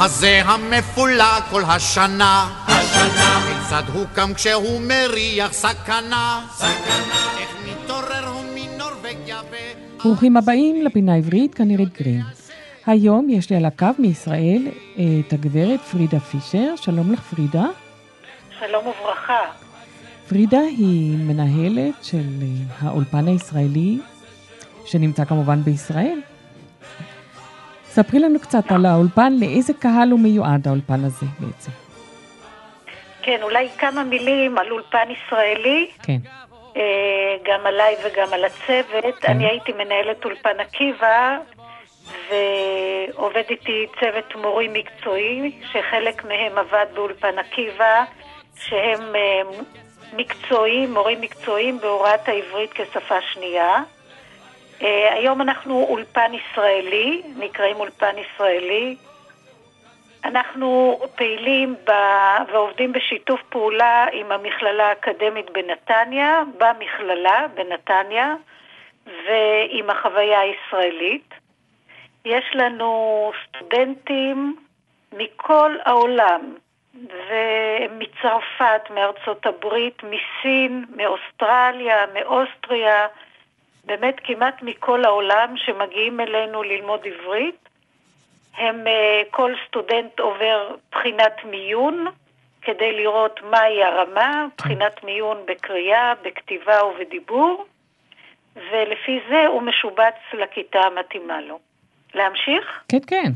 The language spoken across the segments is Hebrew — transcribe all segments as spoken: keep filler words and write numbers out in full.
הזה המפולה כל השנה, השנה. כיצד הוא קם כשהוא מריח סכנה, סכנה. איך מתעורר הוא מנורווגיה ו... ברוכים הבאים לפינה העברית כאן עירית גרין. היום יש לי על הקו מישראל את הגברת פרידה פישר. שלום לך פרידה. שלום וברכה. פרידה היא מנהלת של האולפן הישראלי שנמצא כמובן בישראל. ספרי לנו קצת על האולפן, לאיזה קהל הוא מיועד האולפן הזה בעצם. כן, אולי כמה מילים על אולפן ישראלי. כן. גם עליי וגם על הצוות. כן. אני הייתי מנהלת אולפן עקיבא, ועובד איתי צוות מורים מקצועי, שחלק מהם עבד באולפן עקיבא, שהם מקצועיים, מורים מקצועיים בהוראת העברית כשפה שנייה. היום אנחנו אולפן ישראלי, נקראים אולפן ישראלי. אנחנו פעילים ב... ועובדים בשיתוף פעולה עם המכללה האקדמית בנתניה, במכללה בנתניה, ועם החוויה הישראלית. יש לנו סטודנטים מכל העולם, ומצרפת, מארצות הברית, מסין, מאוסטרליה, מאוסטריה, באמת כמעט מכל העולם שמגיעים אלינו ללמוד עברית. הם, כל סטודנט עובר בחינת מיון כדי לראות מהי הרמה, בחינת מיון בקריאה, בכתיבה ובדיבור, ולפי זה הוא משובץ לכיתה המתאימה לו. להמשיך? כן, כן.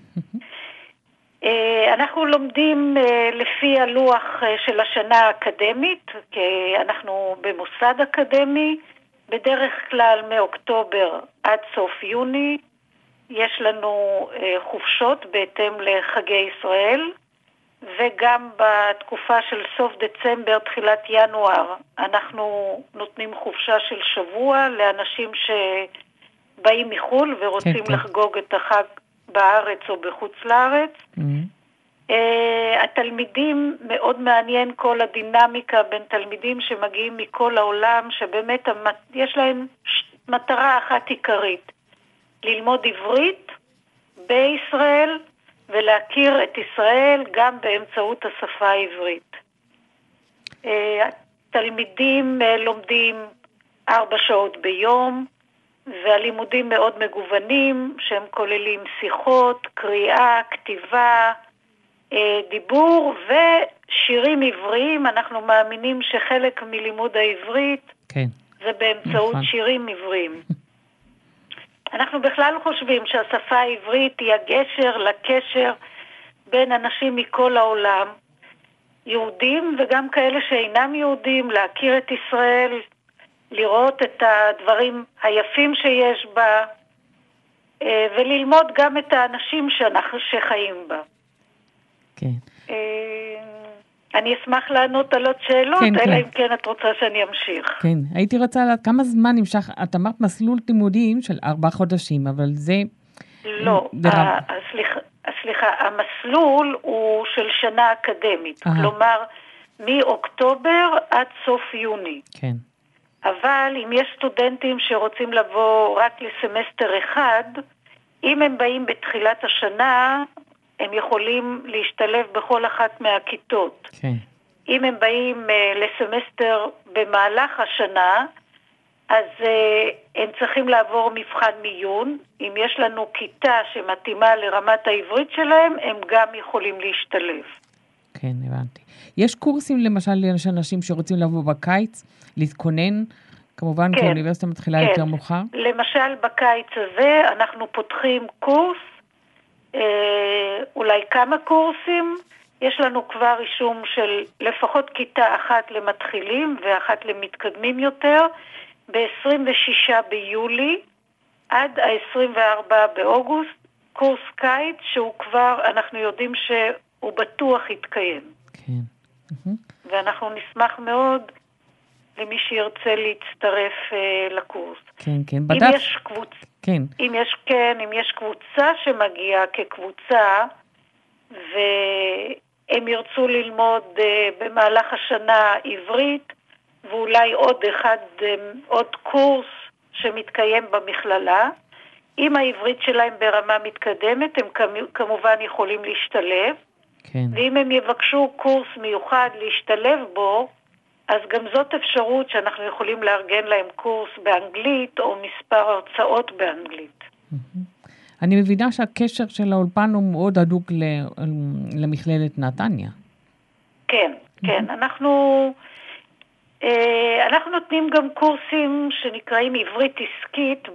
אנחנו לומדים לפי הלוח של השנה האקדמית, כי אנחנו במוסד אקדמי, בדרך כלל מאוקטובר עד סוף יוני. יש לנו חופשות בהתאם לחגי ישראל, וגם בתקופה של סוף דצמבר, תחילת ינואר, אנחנו נותנים חופשה של שבוע לאנשים שבאים מחול ורוצים כן, לחגוג כן. את החג בארץ או בחוץ לארץ. Mm-hmm. Uh, התלמידים, מאוד מעניין כל הדינמיקה בין תלמידים שמגיעים מכל העולם, שבאמת המת... יש להם מטרה אחת עיקרית, ללמוד עברית בישראל ולהכיר את ישראל גם באמצעות השפה העברית. Uh, התלמידים uh, לומדים ארבע שעות ביום, והלימודים מאוד מגוונים, שהם כוללים שיחות, קריאה, כתיבה, דיבור ושירים עבריים. אנחנו מאמינים שחלק מלימוד העברית כן. זה באמצעות נכון. שירים עבריים. אנחנו בכלל חושבים שהשפה העברית היא הגשר לקשר בין אנשים מכל העולם, יהודים וגם כאלה שאינם יהודים, להכיר את ישראל, לראות את הדברים היפים שיש בה, וללמוד גם את האנשים שאנחנו שחיים בה. כן. אני אשמח לענות על עוד שאלות, כן, אלא כן. אם כן את רוצה שאני אמשיך. כן, הייתי רוצה לדעת כמה זמן נמשך, את אמרת מסלול לימודים של ארבעה חודשים, אבל זה... לא, ה- סליחה, סליחה, המסלול הוא של שנה אקדמית, אה. כלומר, מאוקטובר עד סוף יוני. כן. אבל אם יש סטודנטים שרוצים לבוא רק לסמסטר אחד, אם הם באים בתחילת השנה, הם יכולים להשתלב בכל אחת מהכיתות. כן. אם הם באים uh, לסמסטר במהלך השנה, אז uh, הם צריכים לעבור מבחן מיון. אם יש לנו כיתה שמתאימה לרמת העברית שלהם, הם גם יכולים להשתלב. כן, הבנתי. יש קורסים למשל לאנשים שרוצים לבוא בקיץ, להתכונן, כמובן כן, כי האוניברסיטה מתחילה כן. יותר מאוחר? למשל בקיץ הזה אנחנו פותחים קורס, אה, אולי כמה קורסים, יש לנו כבר רישום של לפחות כיתה אחת למתחילים ואחת למתקדמים יותר, ב-עשרים ושישה ביולי עד ה-עשרים וארבעה באוגוסט, קורס קיץ שהוא כבר, אנחנו יודעים שהוא בטוח יתקיים. כן. ואנחנו נשמח מאוד למי שירצה להצטרף uh, לקורס. כן, כן. אם בדף... יש קבוצ... כן. אם יש, כן, אם יש קבוצה שמגיעה כקבוצה, והם ירצו ללמוד uh, במהלך השנה עברית, ואולי עוד אחד, um, עוד קורס שמתקיים במכללה, אם העברית שלהם ברמה מתקדמת, הם כמובן יכולים להשתלב. כן. ואם הם יבקשו קורס מיוחד להשתלב בו, אז גם זאת אפשרות שאנחנו יכולים לארגן להם קורס באנגלית או מספר הרצאות באנגלית. אני מבינה שהקשר של האולפן הוא מאוד הדוק למכללת נתניה. כן, כן. אנחנו, אנחנו נותנים גם קורסים שנקראים עברית עסקית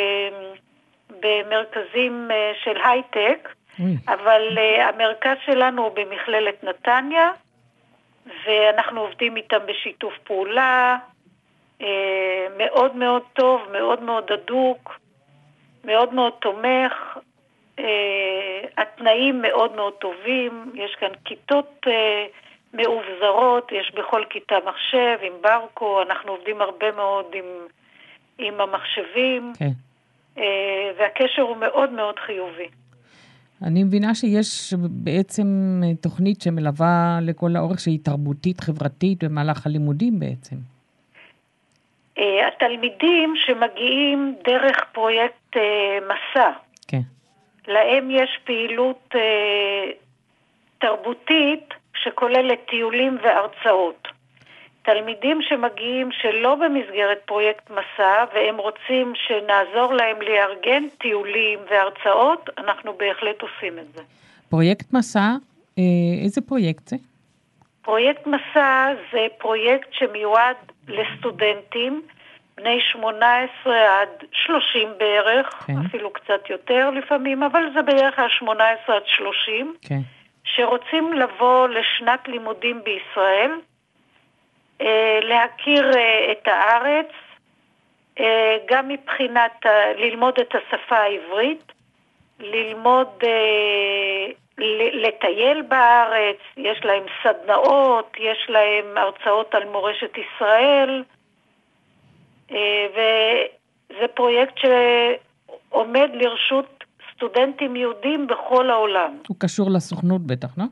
במרכזים של הייטק, אבל המרכז שלנו הוא במכללת נתניה, ואנחנו עובדים איתם בשיתוף פעולה מאוד מאוד טוב, מאוד מאוד הדוק, מאוד מאוד תומך. התנאים מאוד מאוד טובים, יש כאן כיתות מאובזרות, יש בכל כיתה מחשב עם ברקו, אנחנו עובדים הרבה מאוד עם, עם המחשבים, okay. והקשר הוא מאוד מאוד חיובי. אני מבינה שיש בעצם תוכנית שמלווה לכל האורך שהיא תרבותית, חברתית, במהלך הלימודים בעצם. התלמידים שמגיעים דרך פרויקט מסע, כן. להם יש פעילות תרבותית שכוללת טיולים והרצאות. תלמידים שמגיעים שלא במסגרת פרויקט מסע, והם רוצים שנעזור להם לארגן טיולים והרצאות, אנחנו בהחלט עושים את זה. פרויקט מסע, איזה פרויקט זה? פרויקט מסע זה פרויקט שמיועד לסטודנטים, בני שמונה עשרה עד שלושים בערך, כן. אפילו קצת יותר לפעמים, אבל זה בערך ה-שמונה עשרה עד שלושים, כן. שרוצים לבוא לשנת לימודים בישראל, להכיר את הארץ, גם מבחינת ללמוד את השפה העברית, ללמוד, לטייל בארץ, יש להם סדנאות, יש להם הרצאות על מורשת ישראל, וזה פרויקט שעומד לרשות סטודנטים יהודים בכל העולם. הוא קשור לסוכנות בטח, לא?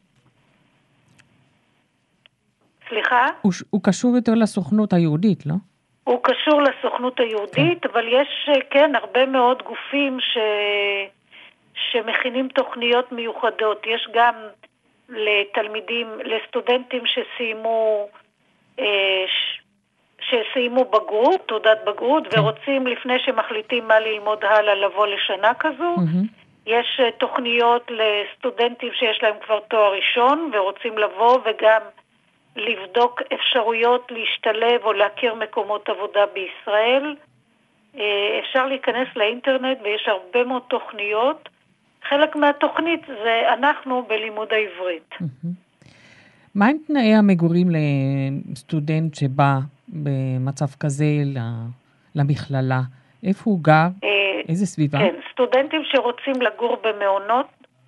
סליחה? הוא, הוא קשור יותר לסוכנות היהודית, לא? הוא קשור לסוכנות היהודית, כן. אבל יש, כן, הרבה מאוד גופים ש... שמכינים תוכניות מיוחדות. יש גם לתלמידים, לסטודנטים שסיימו, ש... שסיימו בגרות, תעודת בגרות, כן. ורוצים לפני שמחליטים מה ללמוד הלאה לבוא לשנה כזו. Mm-hmm. יש תוכניות לסטודנטים שיש להם כבר תואר ראשון, ורוצים לבוא וגם לבדוק אפשרויות להשתלב או להכיר מקומות עבודה בישראל. אפשר להיכנס לאינטרנט ויש הרבה מאוד תוכניות. חלק מהתוכנית זה אנחנו בלימוד העברית. מה עם תנאי המגורים לסטודנט שבא במצב כזה למכללה? איפה הוא גר? איזה סביבה? כן, סטודנטים שרוצים לגור במעונות,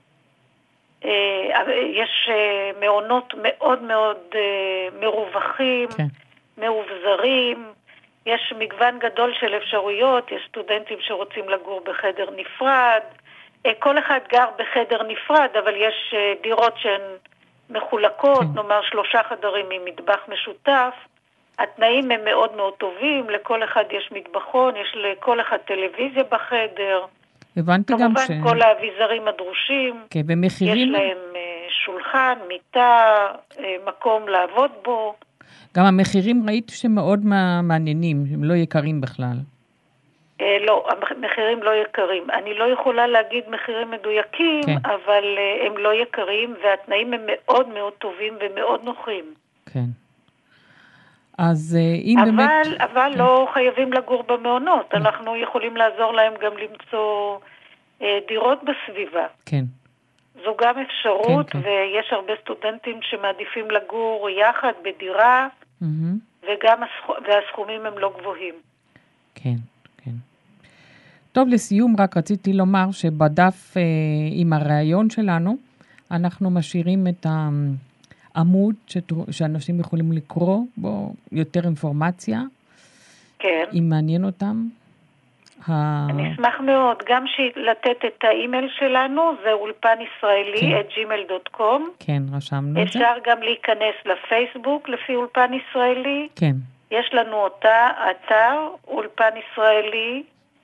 יש מעונות מאוד מאוד מרווחים, כן. מאובזרים, יש מגוון גדול של אפשרויות, יש סטודנטים שרוצים לגור בחדר נפרד, כל אחד גר בחדר נפרד, אבל יש דירות שהן מחולקות, כן. נאמר שלושה חדרים עם מטבח משותף, התנאים הם מאוד מאוד טובים, לכל אחד יש מטבחון, יש לכל אחד טלוויזיה בחדר, הבנתי גם ש... כמובן כל האביזרים הדרושים, כן, במחירים... יש להם שולחן, מיטה, מקום לעבוד בו. גם המחירים ראיתי שמאוד מעניינים, הם לא יקרים בכלל. לא, המחירים לא יקרים. אני לא יכולה להגיד מחירים מדויקים, כן. אבל הם לא יקרים, והתנאים הם מאוד מאוד טובים ומאוד נוחים. כן. אז אם אבל, באמת... אבל כן. לא חייבים לגור במעונות. כן. אנחנו יכולים לעזור להם גם למצוא אה, דירות בסביבה. כן. זו גם אפשרות, כן, כן. ויש הרבה סטודנטים שמעדיפים לגור יחד בדירה, mm-hmm. וגם הסכ... והסכומים הם לא גבוהים. כן, כן. טוב, לסיום רק רציתי לומר שבדף אה, עם הרעיון שלנו, אנחנו משאירים את העמוד שאנשים יכולים לקרוא בו יותר אינפורמציה. כן. אם מעניין אותם. אני אשמח מאוד, גם לתת את האימייל שלנו, זה אולפן ישראלי את ג'ימייל דוט קום. כן, רשמנו את זה. אפשר גם להיכנס לפייסבוק לפי אולפן ישראלי. כן. יש לנו אותה, אתר, אולפן ישראלי,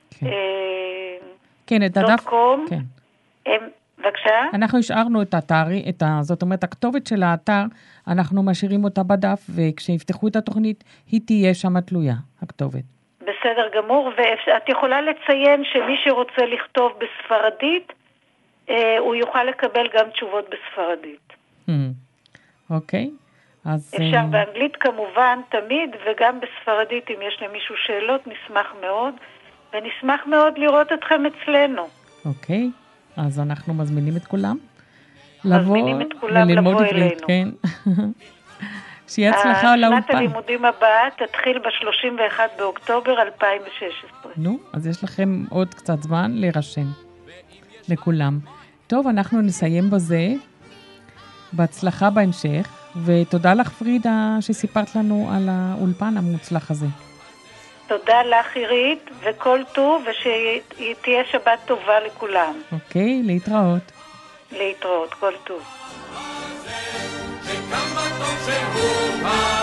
כן, כן את הדף... קום. כן. הם, בבקשה? אנחנו השארנו את האתר, את ה, זאת אומרת, הכתובת של האתר, אנחנו משאירים אותה בדף, וכשיפתחו את התוכנית, היא תהיה שם תלויה, הכתובת. בסדר גמור, ואת יכולה לציין שמי שרוצה לכתוב בספרדית, אה, הוא יוכל לקבל גם תשובות בספרדית. אוקיי. אז... אפשר באנגלית כמובן, תמיד, וגם בספרדית, אם יש למישהו שאלות, נשמח מאוד, ונשמח מאוד לראות אתכם אצלנו. אוקיי. אז אנחנו מזמינים את כולם לבוא מזמינים את כולם לבוא אלינו. כן. שיהיה הצלחה לאולפן. שנת הלימודים הבאה תתחיל ב-שלושים ואחד באוקטובר אלפיים ושש עשרה. נו, אז יש לכם עוד קצת זמן להירשם לכולם. טוב, אנחנו נסיים בזה. בהצלחה בהמשך, ותודה לך פרידה שסיפרת לנו על האולפן המוצלח הזה. תודה לך עירית, וכל טוב, ושתהיה שבת טובה לכולם. אוקיי, להתראות. להתראות, כל טוב.